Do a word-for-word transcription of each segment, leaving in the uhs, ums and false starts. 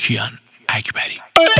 کیان اکبری.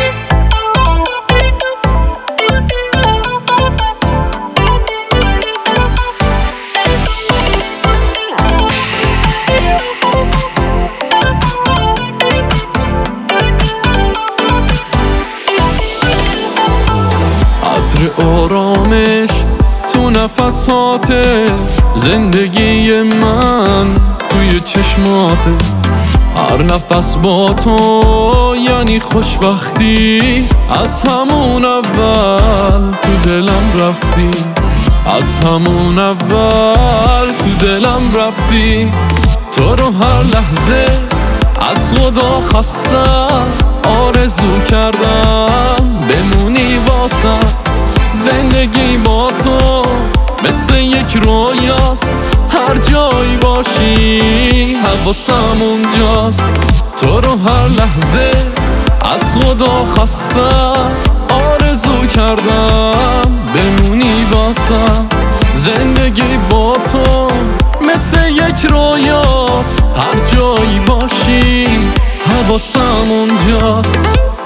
عطر آرامش تو نفسات زندگی من توی چشماته. هر نفس با تو یعنی خوشبختی، از همون اول تو دلم رفتی، از همون اول تو دلم رفتی. تو رو هر لحظه از خدا خواستم، آرزو کردم بمونی واسم. زندگی با تو مثل یک رویاست، هر جایی باشی حواسم اونجاست. تو رو هر لحظه از خدا خواستم، آرزو کردم بمونی واسم. زندگی با تو مثل یک رویاست، هر جایی باشی حواسم اونجاست.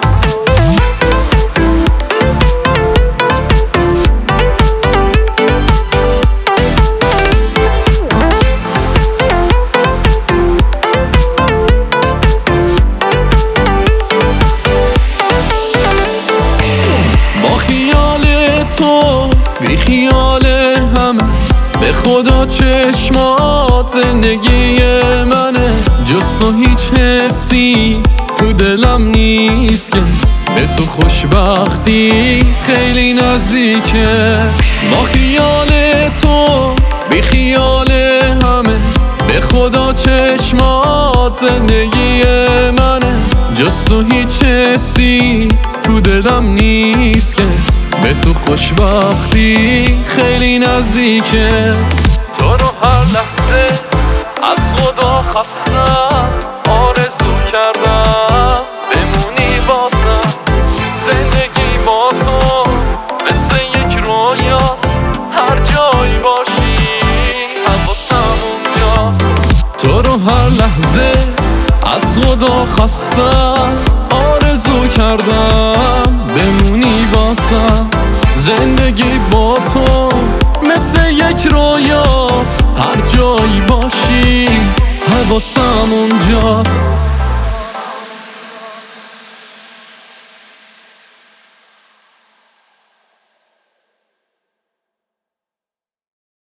بی خیال همه به خدا چشمات زندگی منه. جز تو هیچ حسی تو دلم نیست که به تو خوشبختی خیلی نزدیکه. با خیال تو بی خیال همه به خدا چشمات زندگی منه. جز تو هیچ حسی تو دلم نیست که به تو خوشبختی خیلی نزدیکه. تو رو هر لحظه از خدا خواستم، آرزو کردم بمونی واسم. زندگی با تو مثل یک رویاست، هر جایی باشی حواسم اونجاست. تو رو هر لحظه از خدا خواستم، آرزو کردم بمونی واسم. زندگی با تو مثل یک رویاست، هر جایی باشی حواسم اونجاست.